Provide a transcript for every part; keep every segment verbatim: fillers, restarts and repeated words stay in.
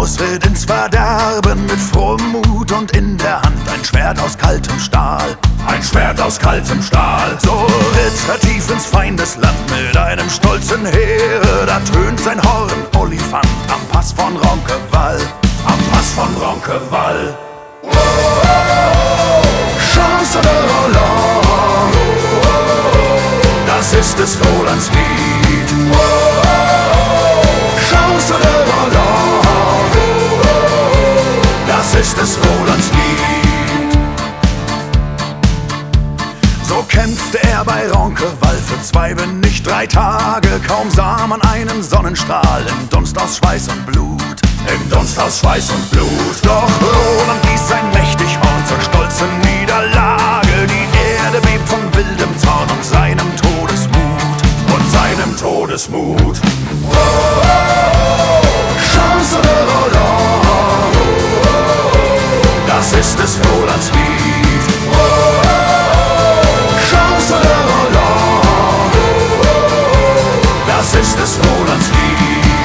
Ausritt ins Verderben mit frohem Mut und in der Hand ein Schwert aus kaltem Stahl. Ein Schwert aus kaltem Stahl. So ritt er tief ins Feindesland mit einem stolzen Heere. Da tönt sein Horn Olifant am Pass von Roncesvalles. Am Pass von Roncesvalles. Chance de Roland, das ist des Rolands Lied. Chance de Roland, das ist des Rolands Lied. So kämpfte er bei Roncesvalles für zwei, wenn nicht drei Tage. Kaum sah man einen Sonnenstrahl im Dunst aus Schweiß und Blut. Im Dunst aus Schweiß und Blut. Doch Roland ließ sein mächtig Horn zur stolzen Niederlage. Die Erde bebt von wildem Zorn und seinem Todesmut. Und seinem Todesmut. Chance de Roland, das ist des Rolands Lied. Chance de Roland, das ist des Rolands Lied.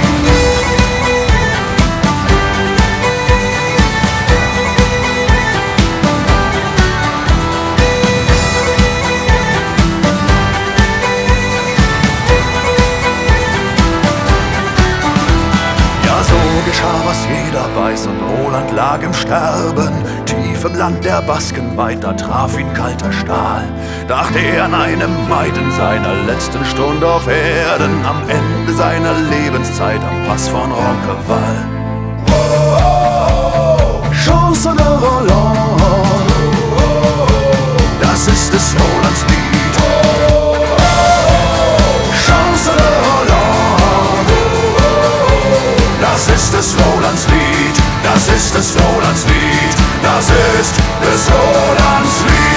Was jeder weiß, und Roland lag im Sterben, tief im Land der Basken weit, da traf ihn kalter Stahl. Dachte er an eine Maid in seiner letzten Stunde auf Erden, am Ende seiner Lebenszeit am Pass von Roncesvalles. Chance de Roland, das ist des Rolands Lied. Chance de Roland, das ist des Rolands Lied, das ist des Rolands Lied, das ist des Rolands Lied.